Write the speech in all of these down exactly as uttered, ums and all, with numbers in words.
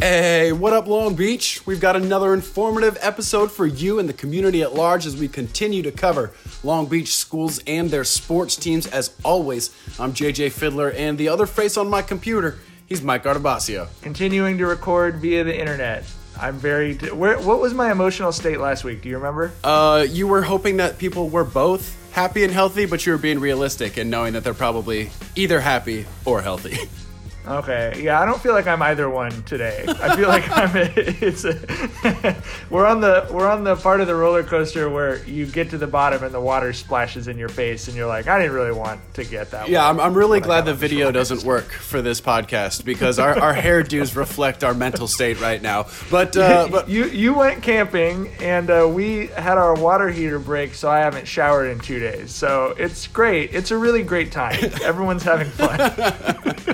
Hey, what up, Long Beach? We've got another informative episode for you and the community at large as we continue to cover Long Beach schools and their sports teams. As always, I'm J J Fiddler, and the other face on my computer, he's Mike Artabasio. Continuing to record via the internet. I'm very... T- where, what was my emotional state last week? Do you remember? Uh, you were hoping that people were both happy and healthy, but you were being realistic and knowing that they're probably either happy or healthy. Okay, yeah, I don't feel like I'm either one today. I feel like I'm. A, it's a, we're on the we're on the part of the roller coaster where you get to the bottom and the water splashes in your face, and you're like, I didn't really want to get that. Yeah, I'm I'm really glad the the video doesn't work for this podcast because our, our hairdos reflect our mental state right now. But uh, but you you went camping and uh, we had our water heater break, so I haven't showered in two days. So it's great. It's a really great time. Everyone's having fun.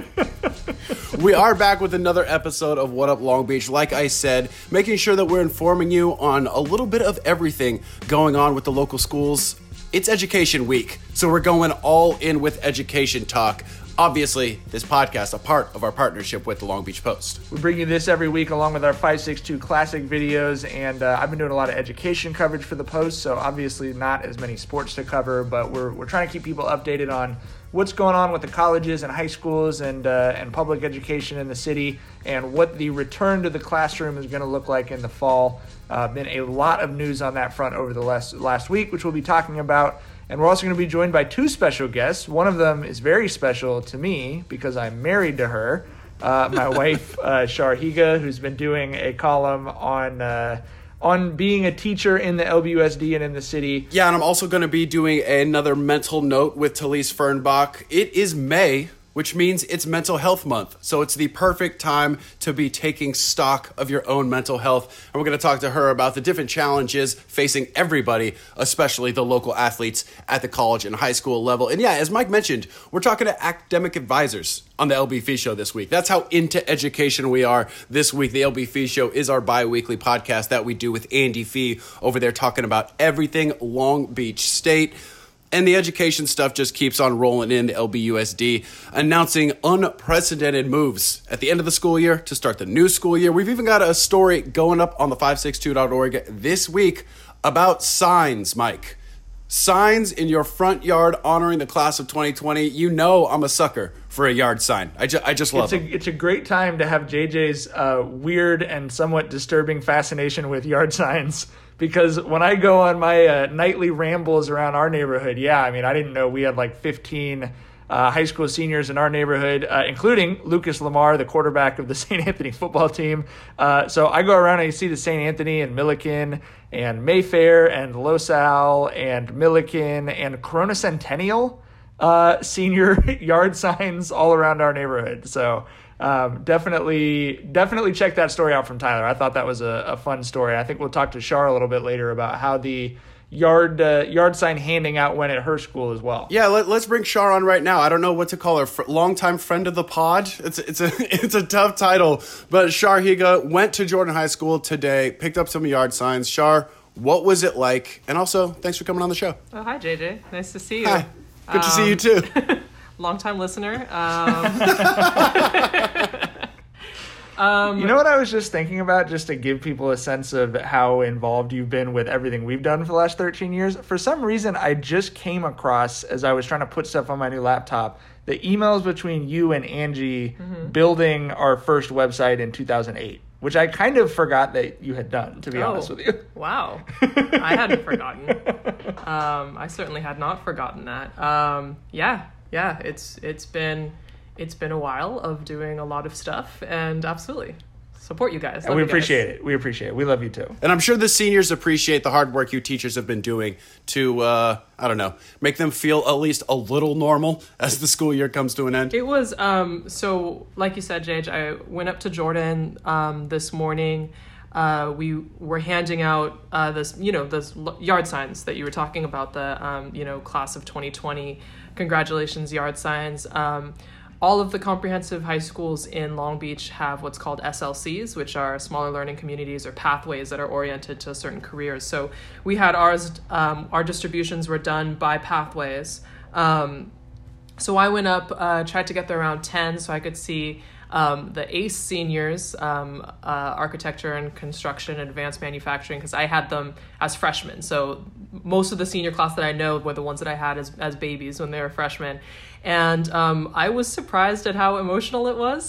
We are back with another episode of What Up Long Beach. Like I said, making sure that we're informing you on a little bit of everything going on with the local schools. It's Education Week, so we're going all in with education talk. Obviously, this podcast, a part of our partnership with the Long Beach Post. We bring you this every week along with our five six two Classic videos, and uh, I've been doing a lot of education coverage for the Post, so obviously not as many sports to cover, but we're we're trying to keep people updated on what's going on with the colleges and high schools and uh, and public education in the city, and what the return to the classroom is going to look like in the fall. Uh, been a lot of news on that front over the last last week, which we'll be talking about. And we're also going to be joined by two special guests. One of them is very special to me because I'm married to her. Uh, my wife, uh, Shar Higa, who's been doing a column on uh, on being a teacher in the L B U S D and in the city. Yeah, and I'm also going to be doing another mental note with Talise Fernbach. It is May, which means it's Mental Health Month. So it's the perfect time to be taking stock of your own mental health. And we're going to talk to her about the different challenges facing everybody, especially the local athletes at the college and high school level. And yeah, as Mike mentioned, we're talking to academic advisors on the L B F Show this week. That's how into education we are this week. The L B F Show is our bi-weekly podcast that we do with Andy Fee over there talking about everything Long Beach State. And the education stuff just keeps on rolling in. The L B U S D announcing unprecedented moves at the end of the school year to start the new school year. We've even got a story going up on the five six two dot org this week about signs, Mike. Signs in your front yard honoring the class of twenty twenty. You know I'm a sucker for a yard sign. I, ju- I just love it. It's a great time to have J J's uh, weird and somewhat disturbing fascination with yard signs. Because when I go on my uh, nightly rambles around our neighborhood, yeah, I mean, I didn't know we had like fifteen uh, high school seniors in our neighborhood, uh, including Lucas Lamar, the quarterback of the Saint Anthony football team. Uh, so I go around and I see the Saint Anthony and Milliken and Mayfair and Los Al and Milliken and Corona Centennial uh, senior yard signs all around our neighborhood. So Um, definitely, definitely check that story out from Tyler. I thought that was a, a fun story. I think we'll talk to Shar a little bit later about how the yard uh, yard sign handing out went at her school as well. Yeah, let, let's bring Shar on right now. I don't know what to call her. Fr- longtime friend of the pod. It's it's a it's a tough title, but Shar Higa went to Jordan High School today, picked up some yard signs. Shar, what was it like? And also, thanks for coming on the show. Oh, hi, J J. Nice to see you. Hi. Good um, to see you too. Long-time listener. Um, um, you know what I was just thinking about, just to give people a sense of how involved you've been with everything we've done for the last thirteen years? For some reason, I just came across, as I was trying to put stuff on my new laptop, the emails between you and Angie mm-hmm. building our first website in two thousand eight. Which I kind of forgot that you had done, to be oh, honest with you. Wow. I hadn't forgotten. Um, I certainly had not forgotten that. Um, yeah, yeah, it's it's been it's been a while of doing a lot of stuff, and absolutely support you guys. Love and we you appreciate guys. it. We appreciate it. We love you too. And I'm sure the seniors appreciate the hard work you teachers have been doing to, uh, I don't know, make them feel at least a little normal as the school year comes to an end. It was, um, so like you said, Jage, I went up to Jordan um, this morning. Uh, we were handing out uh, this, you know, those yard signs that you were talking about, the, um, you know, class of twenty twenty. Congratulations, yard signs. Um, all of the comprehensive high schools in Long Beach have what's called S L Cs, which are smaller learning communities or pathways that are oriented to certain careers. So we had ours, um, our distributions were done by pathways. Um, so I went up, uh, tried to get there around ten so I could see um, the ACE seniors, um, uh, architecture and construction and advanced manufacturing, because I had them as freshmen. So most of the senior class that I know were the ones that I had as, as babies when they were freshmen. And um, I was surprised at how emotional it was.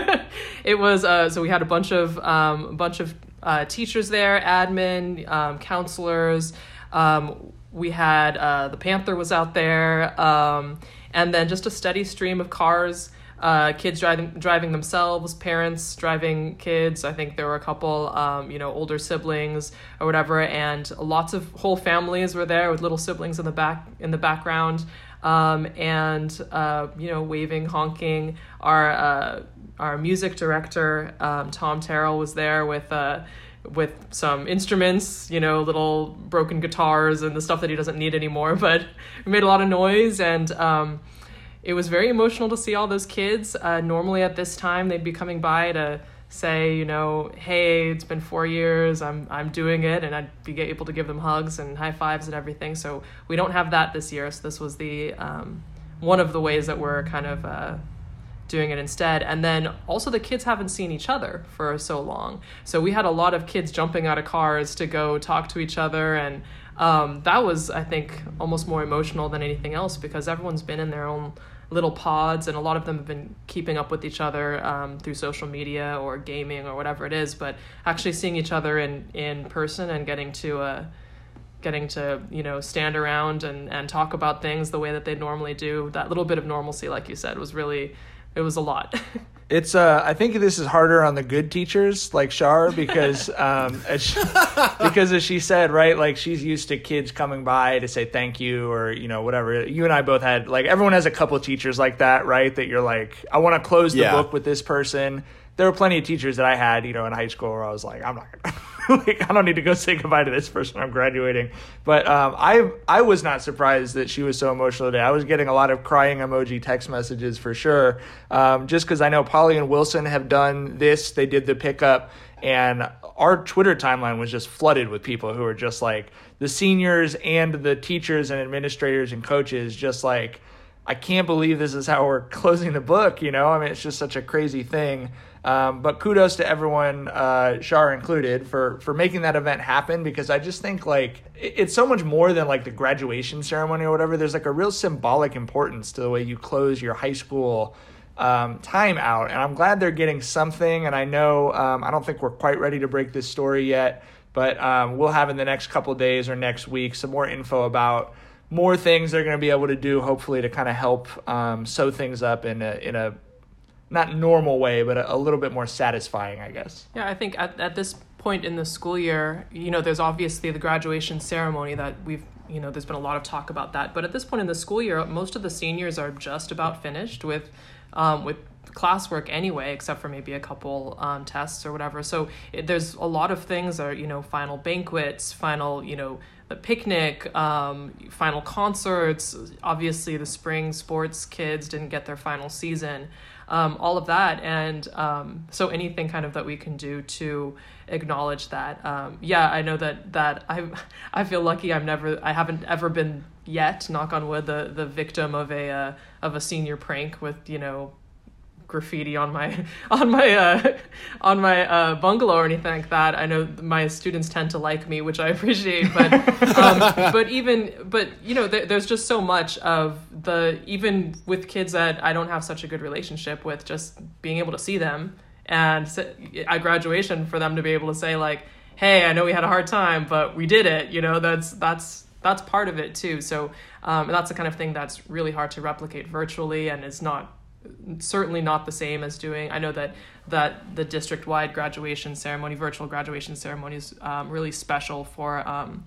It was, uh, so we had a bunch of, um, a bunch of uh, teachers there, admin, um, counselors. Um, we had, uh, the Panther was out there. Um, and then just a steady stream of cars, uh, kids driving, driving themselves, parents driving kids. I think there were a couple, um, you know, older siblings or whatever. And lots of whole families were there with little siblings in the back, in the background. Um, and, uh, you know, waving, honking. Our, uh, our music director, um, Tom Terrell, was there with, uh, with some instruments, you know, little broken guitars and the stuff that he doesn't need anymore, but we made a lot of noise. And, um, it was very emotional to see all those kids. Uh, normally at this time, they'd be coming by to say, you know, hey, it's been four years, I'm I'm doing it, and I'd be able to give them hugs and high fives and everything. So we don't have that this year. So this was the um, one of the ways that we're kind of uh, doing it instead. And then also the kids haven't seen each other for so long. So we had a lot of kids jumping out of cars to go talk to each other, and um, that was, I think, almost more emotional than anything else, because everyone's been in their own little pods, and a lot of them have been keeping up with each other um, through social media or gaming or whatever it is, but actually seeing each other in, in person and getting to uh, getting to, you know, stand around and, and talk about things the way that they normally do, that little bit of normalcy, like you said, was really, it was a lot. It's uh, I think this is harder on the good teachers like Shar, because um, as she, because as she said, right, like she's used to kids coming by to say thank you or, you know, whatever. You and I both had, like, everyone has a couple of teachers like that, right, that you're like, I want to close the yeah. book with this person. There were plenty of teachers that I had, you know, in high school where I was like, I'm not gonna like, I don't need to go say goodbye to this person. I'm graduating. But um, I I was not surprised that she was so emotional today. I was getting a lot of crying emoji text messages for sure. Um, just because I know Polly and Wilson have done this. They did the pickup, and our Twitter timeline was just flooded with people who were just like, the seniors and the teachers and administrators and coaches just like, I can't believe this is how we're closing the book, you know? I mean, it's just such a crazy thing. Um, but kudos to everyone, uh, Shar included, for, for making that event happen, because I just think, like, it, it's so much more than, like, the graduation ceremony or whatever. There's, like, a real symbolic importance to the way you close your high school um, time out. And I'm glad they're getting something. And I know, um, I don't think we're quite ready to break this story yet, but um, we'll have in the next couple of days or next week some more info about more things they're going to be able to do, hopefully, to kind of help um, sew things up in a, in a not normal way, but a, a little bit more satisfying, I guess. Yeah, I think at, at this point in the school year, you know, there's obviously the graduation ceremony that we've, you know, there's been a lot of talk about that. But at this point in the school year, most of the seniors are just about finished with, um, with classwork anyway, except for maybe a couple um, tests or whatever. So it, there's a lot of things are, you know, final banquets, final, you know, the picnic, um, final concerts. Obviously, the spring sports kids didn't get their final season. Um, all of that. And um, so anything kind of that we can do to acknowledge that. Um, yeah, I know that that I I feel lucky. I'm never I haven't ever been yet, knock on wood, the the victim of a uh, of a senior prank with, you know, graffiti on my on my uh, on my uh, bungalow or anything like that. I know my students tend to like me, which I appreciate, but um, but even but you know there, there's just so much of the, even with kids that I don't have such a good relationship with, just being able to see them and at graduation for them to be able to say, like, hey, I know we had a hard time, but we did it. You know, that's that's that's part of it too. So um, that's the kind of thing that's really hard to replicate virtually, and is not certainly not the same as doing. I know that that the district-wide graduation ceremony, virtual graduation ceremony, is um, really special for um,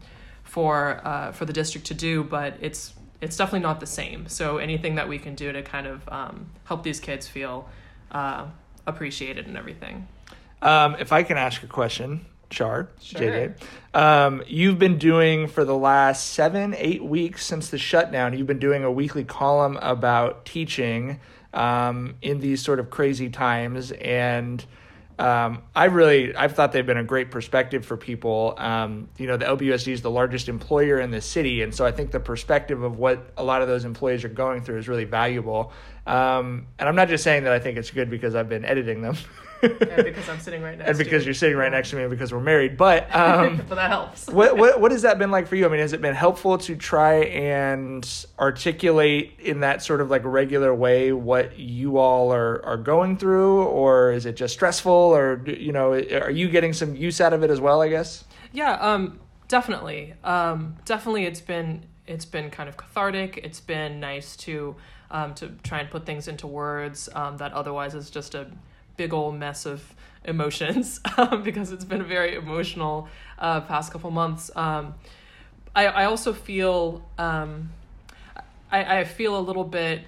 for uh, for the district to do, but it's it's definitely not the same. So anything that we can do to kind of um, help these kids feel uh, appreciated and everything. Um, if I can ask a question, Shar, Sure. J J, um, you've been doing for the last seven, eight weeks since the shutdown, you've been doing a weekly column about teaching um, in these sort of crazy times. And um, I really, I've thought they've been a great perspective for people. Um, you know, the L B U S D is the largest employer in the city, and so I think the perspective of what a lot of those employees are going through is really valuable. Um, and I'm not just saying that I think it's good because I've been editing them. And because I'm sitting right next and to because you. you're sitting right next to me and because we're married. But um, but that helps. what, what what has that been like for you? I mean, has it been helpful to try and articulate in that sort of like regular way what you all are, are going through, or is it just stressful, or, you know, are you getting some use out of it as well, I guess? Yeah, um, definitely. Um, definitely it's been it's been kind of cathartic. It's been nice to um, to try and put things into words um, that otherwise is just a big old mess of emotions um, because it's been a very emotional uh, past couple months. Um, I, I also feel um, I, I feel a little bit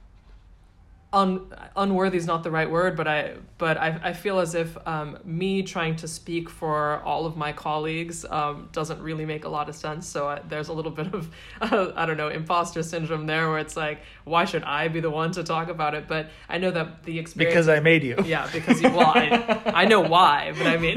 un, unworthy is not the right word, but I but I, I feel as if um, me trying to speak for all of my colleagues um, doesn't really make a lot of sense. So I, there's a little bit of uh, I don't know imposter syndrome there, where it's like, why should I be the one to talk about it? But I know that the experience because I made you. Yeah, because you. Well, I, I know why, but I mean,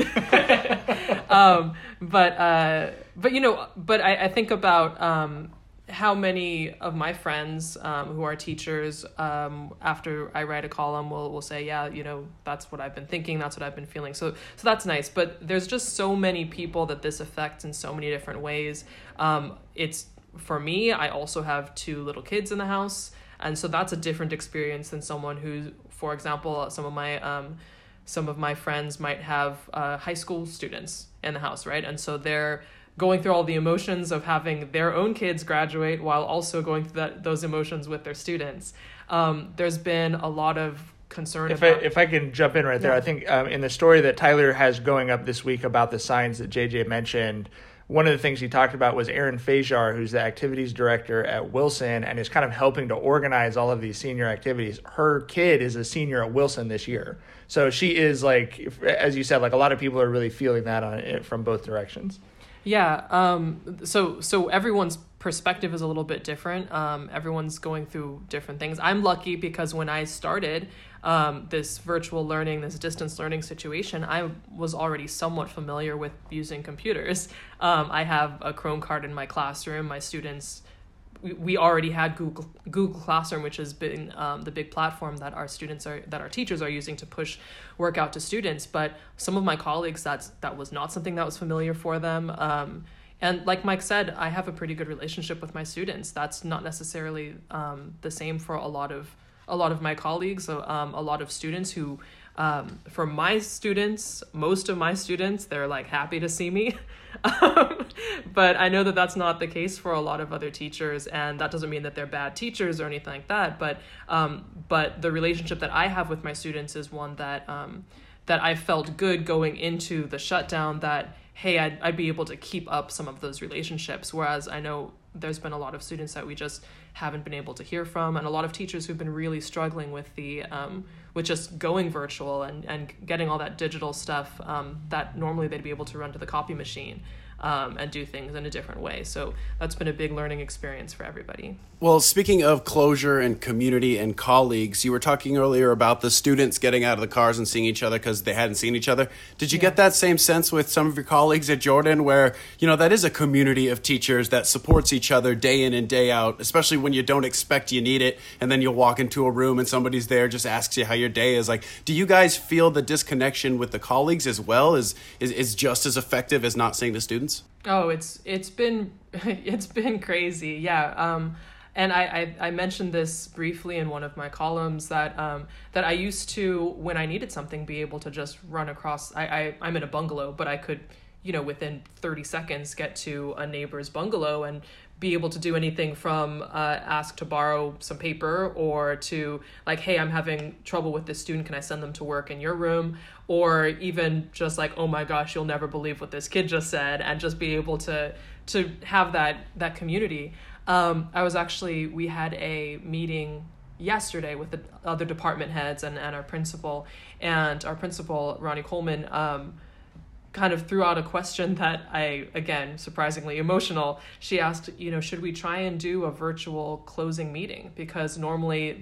um, but uh, but you know, but I, I think about. Um, how many of my friends um, who are teachers, um, after I write a column, will will say, yeah, you know, that's what I've been thinking, that's what I've been feeling. So so that's nice. But there's just so many people that this affects in so many different ways. Um, it's, for me, I also have two little kids in the house. And so that's a different experience than someone who, for example, some of my um, some of my friends might have uh, high school students in the house, right? And so they're going through all the emotions of having their own kids graduate while also going through that those emotions with their students. Um, there's been a lot of concern if about... I, if I can jump in right there, Yeah. I think um, in the story that Tyler has going up this week about the signs that J J mentioned, one of the things he talked about was Erin Fajar, who's the activities director at Wilson and is kind of helping to organize all of these senior activities. Her kid is a senior at Wilson this year. So she is like, as you said, like a lot of people are really feeling that on it from both directions. Yeah. Um, so so everyone's perspective is a little bit different. Um, everyone's going through different things. I'm lucky because when I started um, this virtual learning, this distance learning situation, I was already somewhat familiar with using computers. Um, I have a Chrome card in my classroom. My students, we, we already had Google Google Classroom, which has been um, the big platform that our students are that our teachers are using to push work out to students. But some of my colleagues, that's that was not something that was familiar for them. Um, and like Mike said, I have a pretty good relationship with my students. That's not necessarily um, the same for a lot of a lot of my colleagues. Um, a lot of students who, um, for my students, most of my students, they're like happy to see me. Um, but I know that that's not the case for a lot of other teachers, and that doesn't mean that they're bad teachers or anything like that. But um, but the relationship that I have with my students is one that um, that I felt good going into the shutdown, that, hey, I'd, I'd be able to keep up some of those relationships. Whereas I know there's been a lot of students that we just haven't been able to hear from, and a lot of teachers who've been really struggling with the um, with just going virtual and, and getting all that digital stuff um, that normally they'd be able to run to the copy machine um, and do things in a different way. So that's been a big learning experience for everybody. Well, speaking of closure and community and colleagues, you were talking earlier about the students getting out of the cars and seeing each other because they hadn't seen each other. Did you Yeah. get that same sense with some of your colleagues at Jordan, where, you know, that is a community of teachers that supports each other day in and day out, especially when you don't expect you need it, and then you'll walk into a room and somebody's there, just asks you how your day is. Like, do you guys feel the disconnection with the colleagues as well is is, is just as effective as not seeing the students? Oh, it's it's been it's been crazy. Yeah. Um, and I, I, I mentioned this briefly in one of my columns that um, that I used to, when I needed something, be able to just run across. I, I I'm in a bungalow, but I could, you know, within thirty seconds get to a neighbor's bungalow and be able to do anything from uh, ask to borrow some paper, or to like, hey, I'm having trouble with this student, can I send them to work in your room? Or even just like, oh my gosh, you'll never believe what this kid just said, and just be able to to have that that community. Um, I was actually, we had a meeting yesterday with the other department heads and, and our principal, and our principal, Ronnie Coleman, um, kind of threw out a question that I, again, surprisingly emotional. She asked, you know, should we try and do a virtual closing meeting? Because normally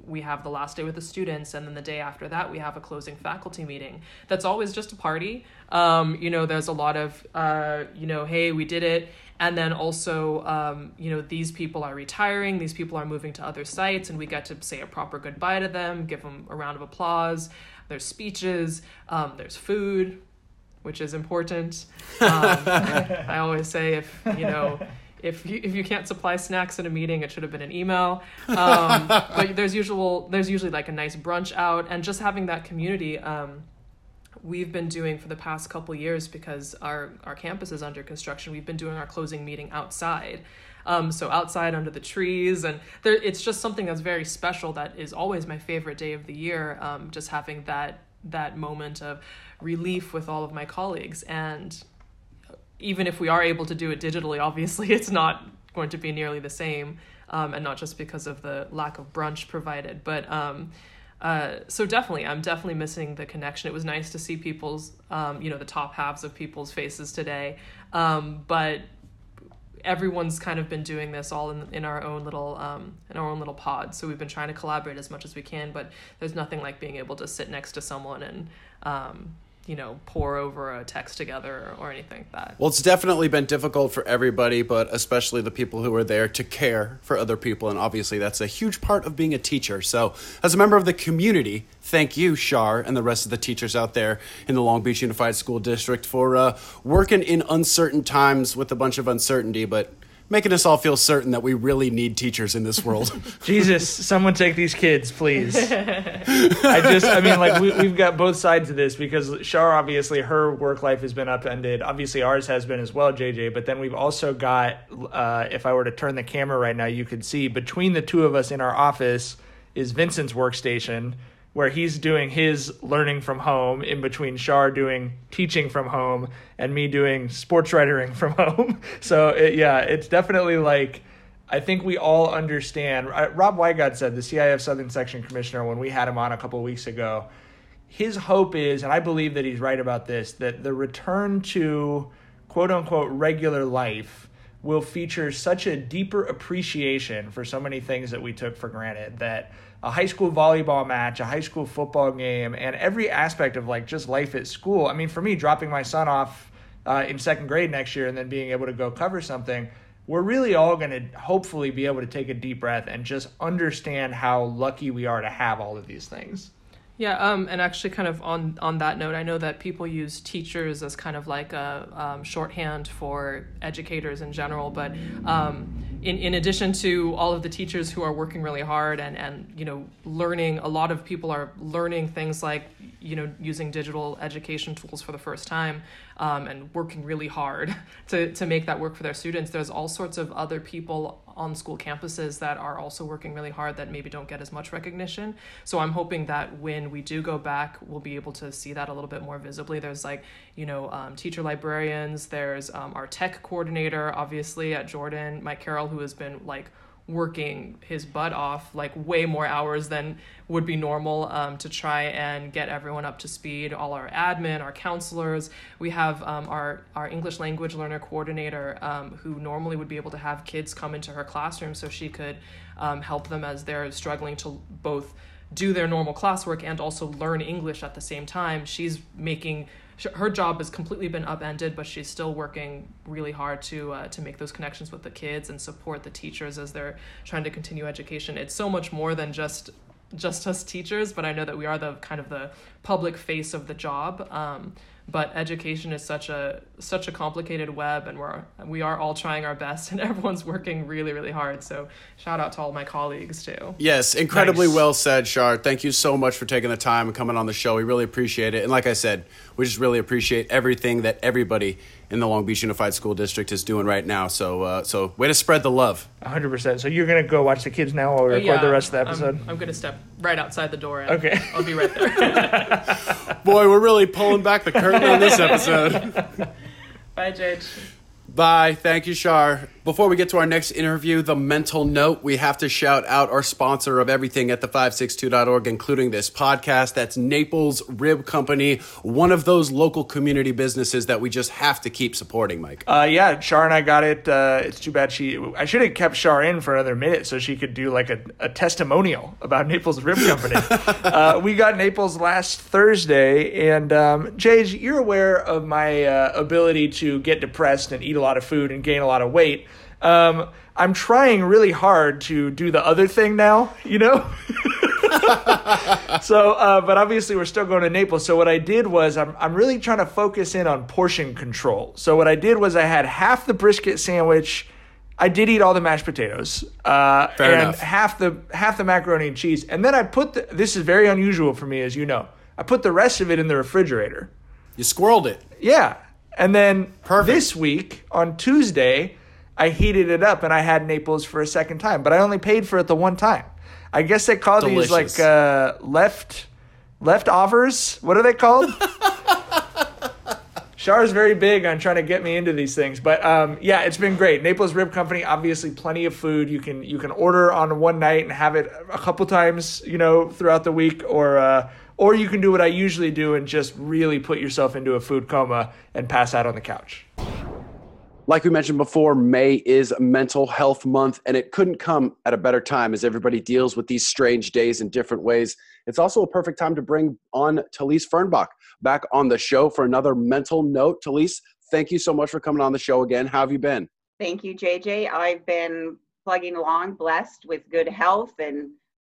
we have the last day with the students, and then the day after that we have a closing faculty meeting. That's always just a party. Um, you know, there's a lot of, uh, you know, hey, we did it. And then also, um, you know, these people are retiring, these people are moving to other sites, and we get to say a proper goodbye to them, give them a round of applause. There's speeches, um, there's food, which is important. Um, I always say if, you know, if you, if you can't supply snacks in a meeting, it should have been an email. Um, but there's usual, there's usually like a nice brunch out, and just having that community, um, we've been doing for the past couple years, because our, our campus is under construction, we've been doing our closing meeting outside. Um, so outside under the trees, and there, it's just something that's very special. That is always my favorite day of the year. Um, just having that, that moment of relief with all of my colleagues. And even if we are able to do it digitally, obviously it's not going to be nearly the same. Um, and not just because of the lack of brunch provided, but, um, Uh, so definitely, I'm definitely missing the connection. It was nice to see people's, um, you know, the top halves of people's faces today. Um, but everyone's kind of been doing this all in, in our own little, um, in our own little pod. So we've been trying to collaborate as much as we can, but there's nothing like being able to sit next to someone and, um, you know, pour over a text together or anything like that. Well, it's definitely been difficult for everybody, but especially the people who are there to care for other people. And obviously that's a huge part of being a teacher. So as a member of the community, thank you, Shar, and the rest of the teachers out there in the Long Beach Unified School District for uh, working in uncertain times with a bunch of uncertainty, but making us all feel certain that we really need teachers in this world. Jesus, someone take these kids, please. I just, I mean, like, we, we've got both sides of this, because Shar, obviously, her work life has been upended. Obviously, ours has been as well, J J. But then we've also got, uh, if I were to turn the camera right now, you could see between the two of us in our office is Vincent's workstation, where he's doing his learning from home, in between Shar doing teaching from home and me doing sports writing from home. So, it, yeah, it's definitely like, I think we all understand. Rob Wygod said, the C I F Southern Section Commissioner, when we had him on a couple of weeks ago, his hope is, and I believe that he's right about this, that the return to quote-unquote regular life will feature such a deeper appreciation for so many things that we took for granted, that a high school volleyball match, a high school football game, and every aspect of like just life at school. I mean, for me, dropping my son off uh, in second grade next year and then being able to go cover something, we're really all going to hopefully be able to take a deep breath and just understand how lucky we are to have all of these things. Yeah, um, and actually kind of on, on that note, I know that people use teachers as kind of like a um, shorthand for educators in general, but um, in, in addition to all of the teachers who are working really hard and, and, you know, learning, a lot of people are learning things like, you know, using digital education tools for the first time, um, and working really hard to, to make that work for their students. There's all sorts of other people on school campuses that are also working really hard that maybe don't get as much recognition. So I'm hoping that when we do go back, we'll be able to see that a little bit more visibly. There's like, you know, um, teacher librarians, there's um, our tech coordinator, obviously at Jordan, Mike Carroll, who has been like working his butt off, like way more hours than would be normal, um, to try and get everyone up to speed. All our admin, our counselors, we have um, our, our English language learner coordinator, um, who normally would be able to have kids come into her classroom so she could um, help them as they're struggling to both do their normal classwork and also learn English at the same time. She's making her job has completely been upended, but she's still working really hard to uh, to make those connections with the kids and support the teachers as they're trying to continue education. It's so much more than just just us teachers, but I know that we are the kind of the public face of the job. Um, but education is such a such a complicated web, and we're we are all trying our best, and everyone's working really, really hard. So shout out to all my colleagues too. Yes, incredibly Nice. well said, Shar. Thank you so much for taking the time and coming on the show. We really appreciate it. And like I said, we just really appreciate everything that everybody in the Long Beach Unified School District is doing right now. So, uh, so way to spread the love. one hundred percent. So you're going to go watch the kids now while we Oh, record yeah, the rest of the episode? I'm, I'm going to step right outside the door. And Okay. I'll be right there. Boy, we're really pulling back the curtain on this episode. Bye, Jade. Bye. Thank you, Shar. Before we get to our next interview, the mental note, we have to shout out our sponsor of everything at the five six two dot org, including this podcast. That's Naples Rib Company, one of those local community businesses that we just have to keep supporting, Mike. Uh, yeah, Shar and I got it. Uh, it's too bad she... I should have kept Shar in for another minute so she could do like a, a testimonial about Naples Rib Company. uh, we got Naples last Thursday, and um, Jage, you're aware of my uh, ability to get depressed and eat a lot of food and gain a lot of weight. Um, I'm trying really hard to do the other thing now, you know? so, uh, but obviously we're still going to Naples. So what I did was I'm, I'm really trying to focus in on portion control. So what I did was I had half the brisket sandwich. I did eat all the mashed potatoes, uh, Fair and enough. half the, half the macaroni and cheese. And then I put the, this is very unusual for me, as you know, I put the rest of it in the refrigerator. You squirreled it. Yeah. And then Perfect. This week on Tuesday, I heated it up and I had Naples for a second time, but I only paid for it the one time. I guess they call Delicious. these like uh, left leftovers. What are they called? Char's very big on trying to get me into these things, but um, yeah, it's been great. Naples Rib Company, obviously, plenty of food. You can you can order on one night and have it a couple times, you know, throughout the week, or uh, or you can do what I usually do and just really put yourself into a food coma and pass out on the couch. Like we mentioned before, May is Mental Health Month, and it couldn't come at a better time as everybody deals with these strange days in different ways. It's also a perfect time to bring on Talise Fernbach back on the show for another mental note. Talise, thank you so much for coming on the show again. How have you been? Thank you, J J. I've been plugging along, blessed with good health and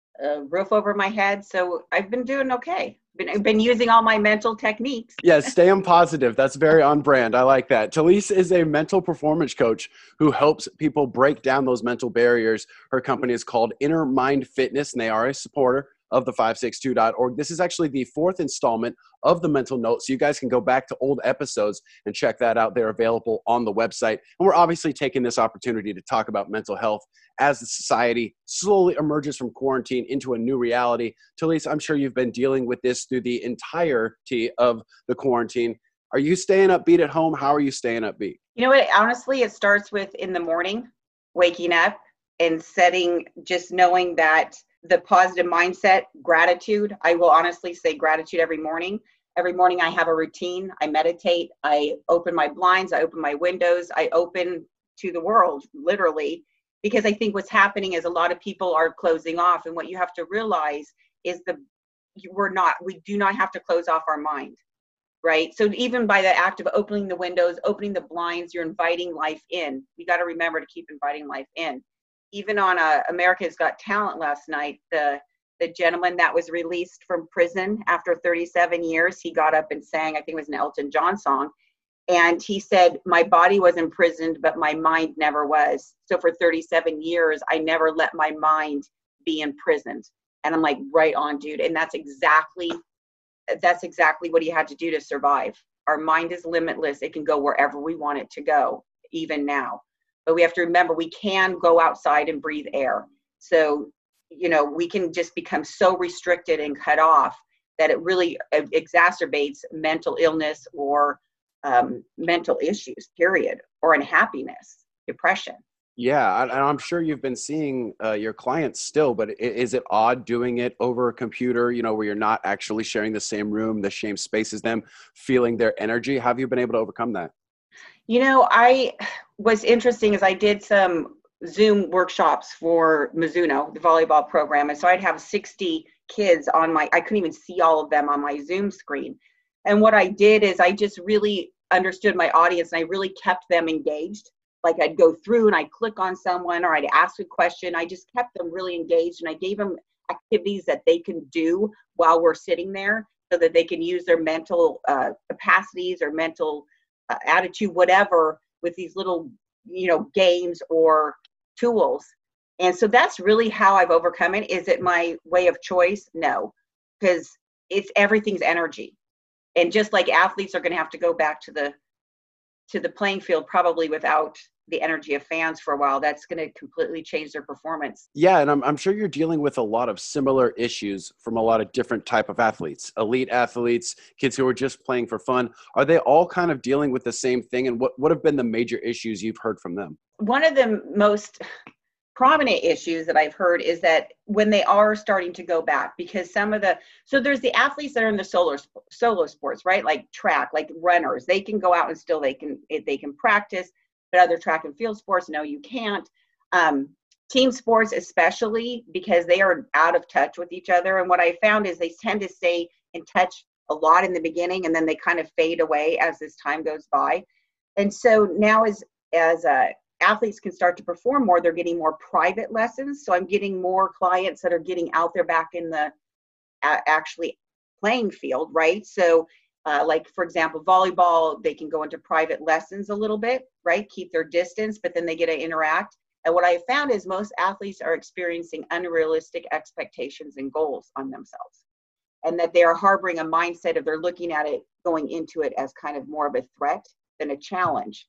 a roof over my head. So I've been doing okay. Been, I've been using all my mental techniques. Yes, staying positive. That's very on brand. I like that. Talise is a mental performance coach who helps people break down those mental barriers. Her company is called Inner Mind Fitness, and they are a supporter of the five six two dot org. This is actually the fourth installment of the mental note, so you guys can go back to old episodes and check that out. They're available on the website. And we're obviously taking this opportunity to talk about mental health as the society slowly emerges from quarantine into a new reality. Talise, I'm sure you've been dealing with this through the entirety of the quarantine. Are you staying upbeat at home? How are you staying upbeat? You know what? Honestly, it starts with in the morning, waking up and setting, just knowing that the positive mindset, gratitude. I will honestly say gratitude every morning. Every morning I have a routine. I meditate. I open my blinds. I open my windows. I open to the world, literally, because I think what's happening is a lot of people are closing off. And what you have to realize is the we're not, we do not have to close off our mind, right? So even by the act of opening the windows, opening the blinds, you're inviting life in. You got to remember to keep inviting life in. Even on uh, America's Got Talent last night, the the gentleman that was released from prison after thirty-seven years, he got up and sang, I think it was an Elton John song. And he said, my body was imprisoned, but my mind never was. So for thirty-seven years, I never let my mind be imprisoned. And I'm like, right on, dude. And that's exactly, that's exactly what he had to do to survive. Our mind is limitless. It can go wherever we want it to go, even now. But we have to remember we can go outside and breathe air. So, you know, we can just become so restricted and cut off that it really exacerbates mental illness or um, mental issues, period, or unhappiness, depression. Yeah, and I'm sure you've been seeing uh, your clients still, but is it odd doing it over a computer, you know, where you're not actually sharing the same room, the same space as them, feeling their energy? How have you been able to overcome that? You know, I what's interesting is I did some Zoom workshops for Mizuno, the volleyball program. And so I'd have sixty kids on my, I couldn't even see all of them on my Zoom screen. And what I did is I just really understood my audience and I really kept them engaged. Like I'd go through and I'd click on someone or I'd ask a question. I just kept them really engaged and I gave them activities that they can do while we're sitting there so that they can use their mental uh, capacities or mental uh, attitude, whatever, with these little, you know, games or tools. And so that's really how I've overcome it. Is it my way of choice? No, because it's everything's energy. And just like athletes are going to have to go back to the to the playing field probably without the energy of fans for a while, that's going to completely change their performance. Yeah, and I'm, I'm sure you're dealing with a lot of similar issues from a lot of different type of athletes, elite athletes, kids who are just playing for fun. Are they all kind of dealing with the same thing? And what, what have been the major issues you've heard from them? One of the most prominent issues that I've heard is that when they are starting to go back, because some of the, so there's the athletes that are in the solo solo sports, right? Like track, like runners, they can go out and still they can, they can practice, but other track and field sports, no, you can't. Um, team sports, especially because they are out of touch with each other. And what I found is they tend to stay in touch a lot in the beginning, and then they kind of fade away as this time goes by. And so now as, as a, athletes can start to perform more, they're getting more private lessons. So I'm getting more clients that are getting out there back in the uh, actually playing field, right? So uh, like, for example, volleyball, they can go into private lessons a little bit, right? Keep their distance, but then they get to interact. And what I found is most athletes are experiencing unrealistic expectations and goals on themselves. And that they are harboring a mindset of they're looking at it, going into it as kind of more of a threat than a challenge.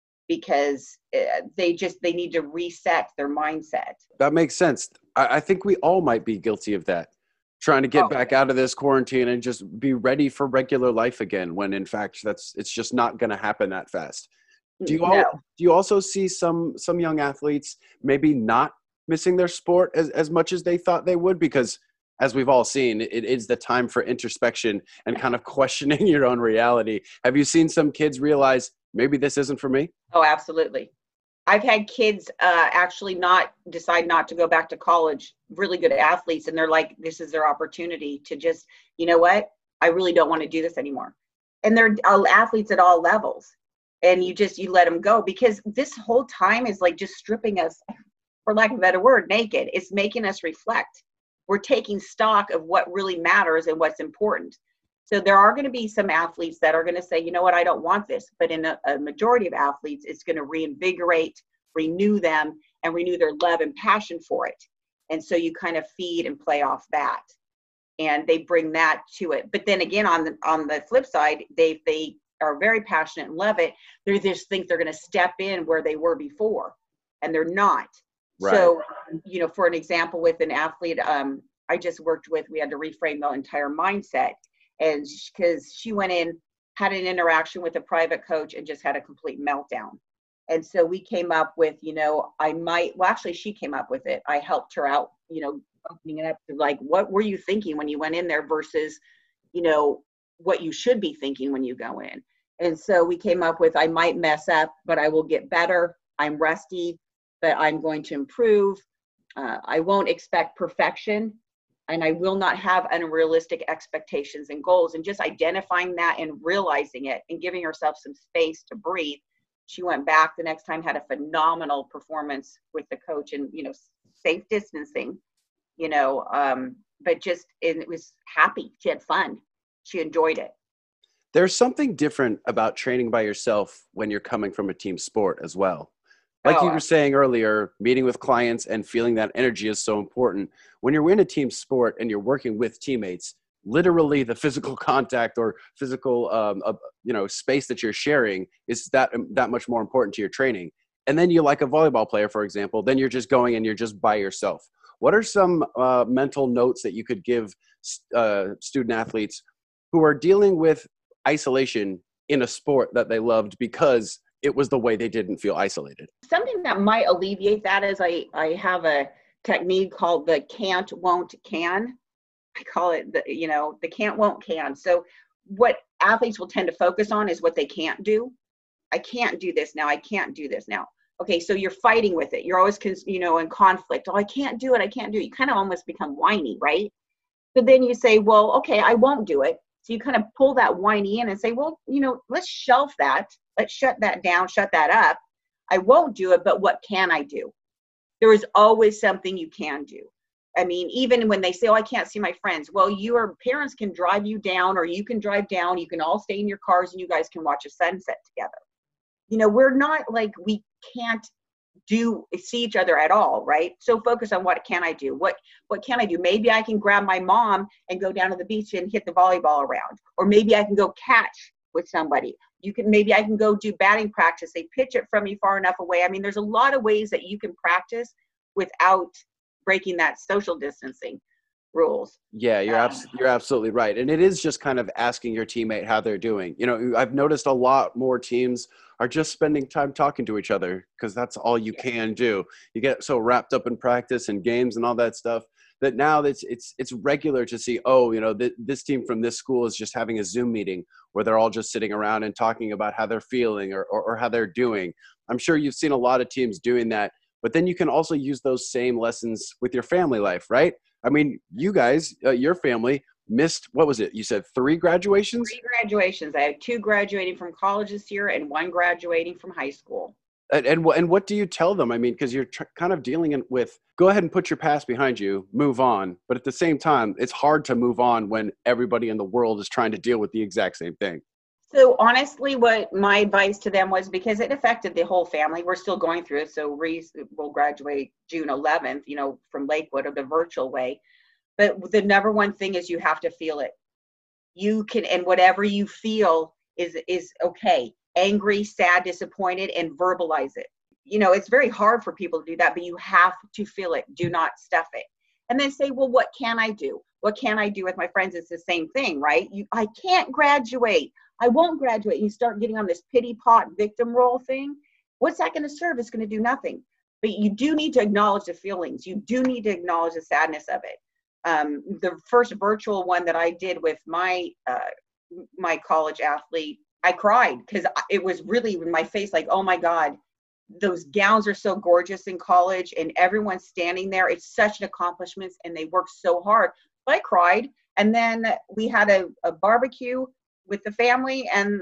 Because uh, they just, they need to reset their mindset. That makes sense. I, I think we all might be guilty of that. Trying to get oh. back out of this quarantine and just be ready for regular life again, when in fact that's, it's just not going to happen that fast. Do you, all, no. do you also see some, some young athletes maybe not missing their sport as, as much as they thought they would? Because as we've all seen, it is the time for introspection and kind of questioning your own reality. Have you seen some kids realize maybe this isn't for me? Oh, absolutely. I've had kids uh, actually not decide not to go back to college, really good athletes, and they're like, this is their opportunity to just, you know what, I really don't want to do this anymore. And they're uh, athletes at all levels. And you just, you let them go, because this whole time is like just stripping us, for lack of a better word, naked. It's making us reflect. We're taking stock of what really matters and what's important. So there are going to be some athletes that are going to say, you know what, I don't want this. But in a, a majority of athletes, it's going to reinvigorate, renew them, and renew their love and passion for it. And so you kind of feed and play off that. And they bring that to it. But then again, on the, on the flip side, they, they are very passionate and love it. They just think they're going to step in where they were before. And they're not. Right. So, you know, for an example, with an athlete um, I just worked with, we had to reframe the entire mindset. And because she went in, had an interaction with a private coach and just had a complete meltdown. And so we came up with, you know, I might, well, actually she came up with it. I helped her out, you know, opening it up to like, what were you thinking when you went in there versus, you know, what you should be thinking when you go in. And so we came up with, I might mess up, but I will get better. I'm rusty, but I'm going to improve. Uh, I won't expect perfection. And I will not have unrealistic expectations and goals. And just identifying that and realizing it and giving herself some space to breathe. She went back the next time, had a phenomenal performance with the coach, and, you know, safe distancing, you know, um, but just, and it was happy. She had fun. She enjoyed it. There's something different about training by yourself when you're coming from a team sport as well. Like oh, you were saying earlier, meeting with clients and feeling that energy is so important. When you're in a team sport and you're working with teammates, literally the physical contact or physical, um, uh, you know, space that you're sharing is that that much more important to your training. And then you like a volleyball player, for example, then you're just going and you're just by yourself. What are some uh, mental notes that you could give uh, student athletes who are dealing with isolation in a sport that they loved because it was the way they didn't feel isolated? Something that might alleviate that is I, I have a technique called the can't, won't, can. I call it the, you know, the can't, won't, can. So what athletes will tend to focus on is what they can't do. I can't do this now. I can't do this now. Okay, so you're fighting with it. You're always, you know, in conflict. Oh, I can't do it. I can't do it. You kind of almost become whiny, right? So then you say, well, okay, I won't do it. So you kind of pull that whiny in and say, well, you know, let's shelf that. Let's shut that down, shut that up. I won't do it, but what can I do? There is always something you can do. I mean, even when they say, oh, I can't see my friends. Well, your parents can drive you down, or you can drive down. You can all stay in your cars and you guys can watch a sunset together. You know, we're not like, we can't do see each other at all, right? So focus on what can I do? What what can I do? Maybe I can grab my mom and go down to the beach and hit the volleyball around. Or maybe I can go catch with somebody. You can, maybe I can go do batting practice. They pitch it from me far enough away. I mean, there's a lot of ways that you can practice without breaking that social distancing rules. Yeah, you're abs- you're absolutely right. And it is just kind of asking your teammate how they're doing. You know, I've noticed a lot more teams are just spending time talking to each other because that's all you can do. You get so wrapped up in practice and games and all that stuff that now it's it's it's regular to see, oh, you know, th- this team from this school is just having a Zoom meeting where they're all just sitting around and talking about how they're feeling or, or, or how they're doing. I'm sure you've seen a lot of teams doing that, but then you can also use those same lessons with your family life, right? I mean, you guys, uh, your family missed, what was it? You said three graduations? Three graduations. I have two graduating from college this year and one graduating from high school. And and, wh- and what do you tell them? I mean, because you're tr- kind of dealing in- with, go ahead and put your past behind you, move on. But at the same time, it's hard to move on when everybody in the world is trying to deal with the exact same thing. So honestly, what my advice to them was, because it affected the whole family, we're still going through it. So Reese will graduate June eleventh, you know, from Lakewood or the virtual way. But the number one thing is you have to feel it. You can, and whatever you feel is is okay. Angry, sad, disappointed, and verbalize it. You know, it's very hard for people to do that, but you have to feel it. Do not stuff it. And then say, well, what can I do? What can I do with my friends? It's the same thing, right? You, I can't graduate. I won't graduate. You start getting on this pity pot victim role thing. What's that going to serve? It's going to do nothing. But you do need to acknowledge the feelings. You do need to acknowledge the sadness of it. Um, the first virtual one that I did with my uh, my college athlete, I cried because it was really in my face like, oh my God, those gowns are so gorgeous in college and everyone's standing there. It's such an accomplishment and they work so hard. But I cried. And then we had a, a barbecue with the family and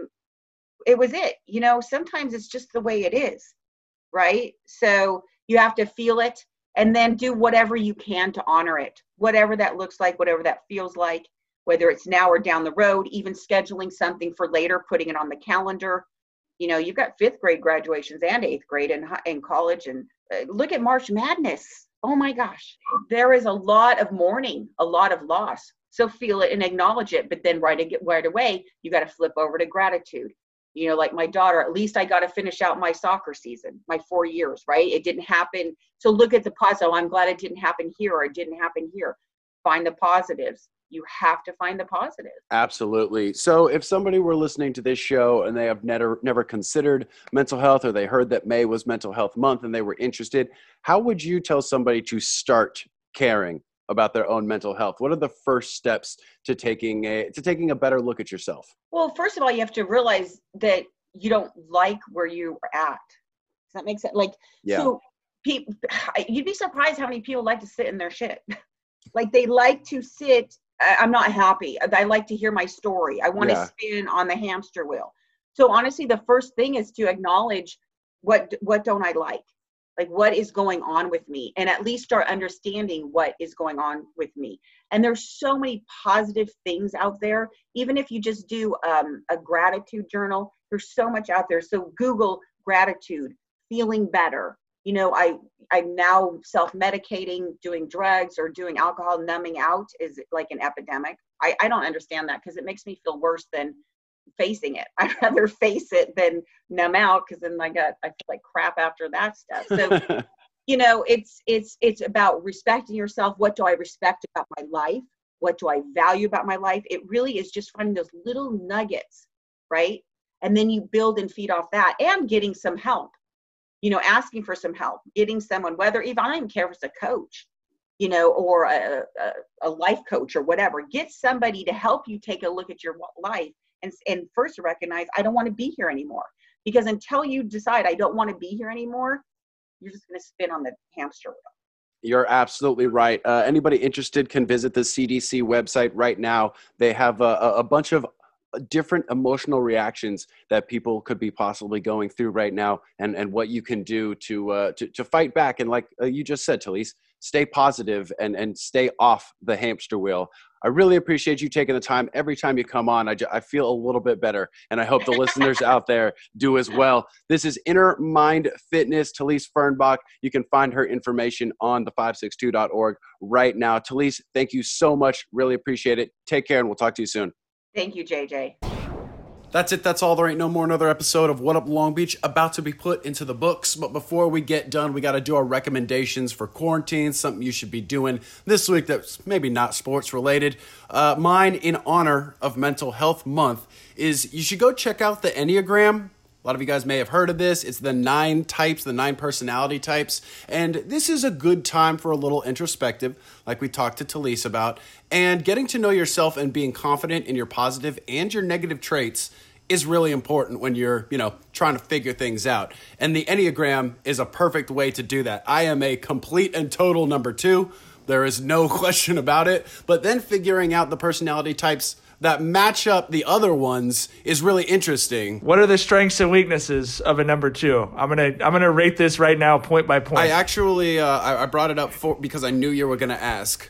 it was it. You know, sometimes it's just the way it is, right? So you have to feel it and then do whatever you can to honor it, whatever that looks like, whatever that feels like, whether it's now or down the road, even scheduling something for later, putting it on the calendar. You know, you've got fifth grade graduations and eighth grade in, in college. And uh, look at March Madness. Oh my gosh, there is a lot of mourning, a lot of loss. So feel it and acknowledge it, but then right, right away, you got to flip over to gratitude. You know, like my daughter, at least I got to finish out my soccer season, my four years, right? It didn't happen. So look at the positive. I'm glad it didn't happen here or it didn't happen here. Find the positives. You have to find the positives. Absolutely. So if somebody were listening to this show and they have never never considered mental health, or they heard that May was Mental Health Month and they were interested, how would you tell somebody to start caring about their own mental health? What are the first steps to taking a to taking a better look at yourself? Well, first of all, you have to realize that you don't like where you are at. Does that make sense? Like, yeah. So people, you'd be surprised how many people like to sit in their shit. Like they like to sit. I'm not happy. I like to hear my story. I want yeah. to spin on the hamster wheel. So honestly, the first thing is to acknowledge what what don't I like? Like what is going on with me? And at least start understanding what is going on with me. And there's so many positive things out there. Even if you just do um, a gratitude journal, there's so much out there. So Google gratitude, feeling better. You know, I, I'm now self-medicating, doing drugs or doing alcohol, numbing out is like an epidemic. I, I don't understand that because it makes me feel worse than facing it. I'd rather face it than numb out because then I got, I feel like crap after that stuff. So, you know, it's, it's, it's about respecting yourself. What do I respect about my life? What do I value about my life? It really is just finding those little nuggets, right? And then you build and feed off that and getting some help. You know, asking for some help, getting someone, whether even I don't even care if it's a coach, you know, or a, a, a life coach or whatever, get somebody to help you take a look at your life and, and first recognize, I don't want to be here anymore. Because until you decide I don't want to be here anymore, you're just going to spin on the hamster wheel. You're absolutely right. Uh, anybody interested can visit the C D C website right now. They have a, a bunch of different emotional reactions that people could be possibly going through right now, and, and what you can do to, uh, to, to fight back. And like uh, you just said, Talise, stay positive and, and stay off the hamster wheel. I really appreciate you taking the time. Every time you come on, I, j- I feel a little bit better, and I hope the listeners out there do as well. This is Inner Mind Fitness, Talise Fernbach. You can find her information on the five six two dot org right now. Talise, thank you so much. Really appreciate it. Take care, and we'll talk to you soon. Thank you, J J. That's it. That's all. There ain't no more another episode of What Up Long Beach about to be put into the books. But before we get done, we got to do our recommendations for quarantine, something you should be doing this week that's maybe not sports related. Uh, mine, in honor of Mental Health Month, is you should go check out the Enneagram. A lot of you guys may have heard of this. It's the nine types, the nine personality types. And this is a good time for a little introspective, like we talked to Talise about. And getting to know yourself and being confident in your positive and your negative traits is really important when you're, you know, trying to figure things out. And the Enneagram is a perfect way to do that. I am a complete and total number two. There is no question about it. But then figuring out the personality types that match up the other ones is really interesting. What are the strengths and weaknesses of a number two? I'm gonna I'm gonna rate this right now, point by point. I actually uh, I, I brought it up for because I knew you were gonna ask.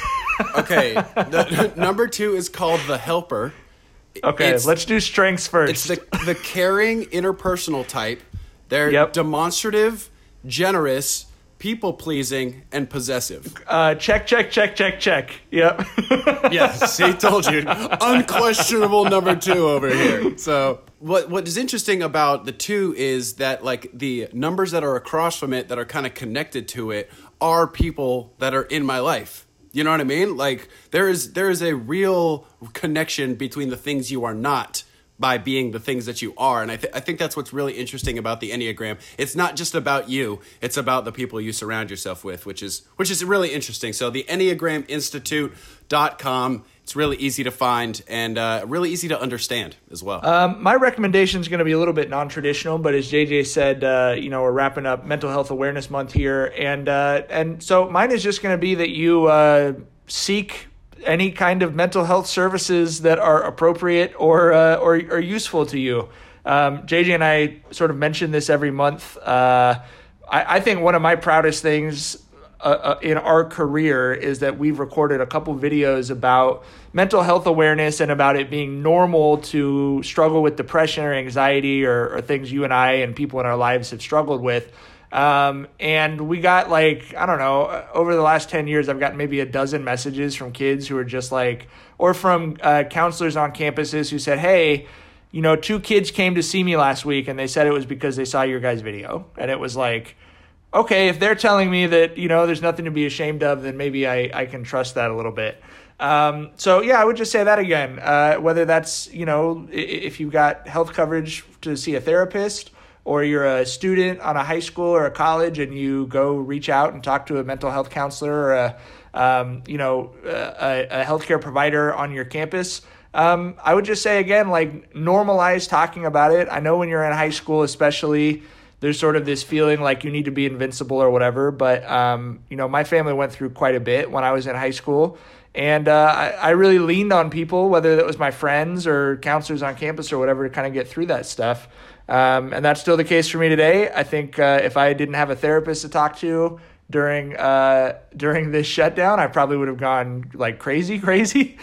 Okay, the, number two is called the helper. Okay, it's, let's do strengths first. It's the the caring interpersonal type. They're Yep. demonstrative, generous, people-pleasing, and possessive. Uh, check, check, check, check, check. Yep. Yeah, see, told you. Unquestionable number two over here. So what what is interesting about the two is that, like, the numbers that are across from it that are kind of connected to it are people that are in my life. You know what I mean? Like, there is there is a real connection between the things you are not by being the things that you are. And I, th- I think that's what's really interesting about the Enneagram. It's not just about you. It's about the people you surround yourself with, which is which is really interesting. So the Enneagram Institute dot com, it's really easy to find and uh, really easy to understand as well. Um, my recommendation is going to be a little bit non-traditional, but as J J said, uh, you know, we're wrapping up Mental Health Awareness Month here. And, uh, and so mine is just going to be that you uh, seek any kind of mental health services that are appropriate or uh, or, or useful to you. Um, J J and I sort of mention this every month. Uh, I, I think one of my proudest things uh, uh, in our career is that we've recorded a couple videos about mental health awareness and about it being normal to struggle with depression or anxiety or, or things you and I and people in our lives have struggled with. Um, and we got like, I don't know, over the last ten years, I've gotten maybe a dozen messages from kids who are just like, or from uh, counselors on campuses who said, hey, you know, two kids came to see me last week and they said it was because they saw your guys' video. And it was like, okay, if they're telling me that, you know, there's nothing to be ashamed of, then maybe I, I can trust that a little bit. Um, so yeah, I would just say that again, uh, whether that's, you know, if you've got health coverage to see a therapist, or you're a student on a high school or a college and you go reach out and talk to a mental health counselor or a, um, you know, a, a healthcare provider on your campus, um, I would just say again, like, normalize talking about it. I know when you're in high school, especially, there's sort of this feeling like you need to be invincible or whatever. But, um, you know, my family went through quite a bit when I was in high school. And uh, I, I really leaned on people, whether that was my friends or counselors on campus or whatever, to kind of get through that stuff. Um, and that's still the case for me today. I think uh, if I didn't have a therapist to talk to during uh, during this shutdown, I probably would have gone like crazy, crazy.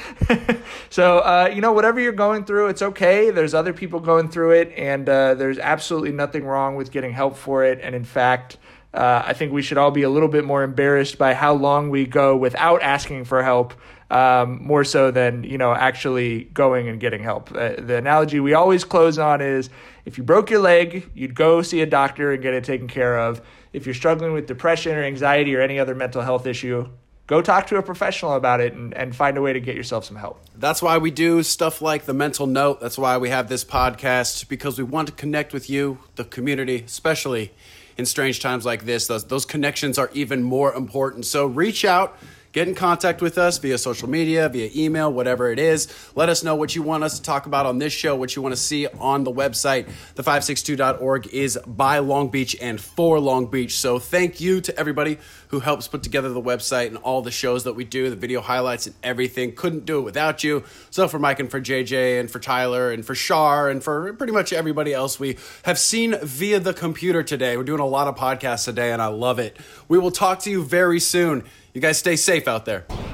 So, uh, you know, whatever you're going through, it's okay. There's other people going through it, and uh, there's absolutely nothing wrong with getting help for it. And in fact, uh, I think we should all be a little bit more embarrassed by how long we go without asking for help. Um, more so than, you know, actually going and getting help. Uh, the analogy we always close on is if you broke your leg, you'd go see a doctor and get it taken care of. If you're struggling with depression or anxiety or any other mental health issue, go talk to a professional about it and, and find a way to get yourself some help. That's why we do stuff like the Mental Note. That's why we have this podcast, because we want to connect with you, the community, especially in strange times like this. Those, those connections are even more important. So reach out. Get in contact with us via social media, via email, whatever it is. Let us know what you want us to talk about on this show, what you want to see on the website. The five six two dot org is by Long Beach and for Long Beach. So thank you to everybody who helps put together the website and all the shows that we do, the video highlights and everything. Couldn't do it without you. So for Mike and for J J and for Tyler and for Shar and for pretty much everybody else we have seen via the computer today. We're doing a lot of podcasts today and I love it. We will talk to you very soon. You guys stay safe out there.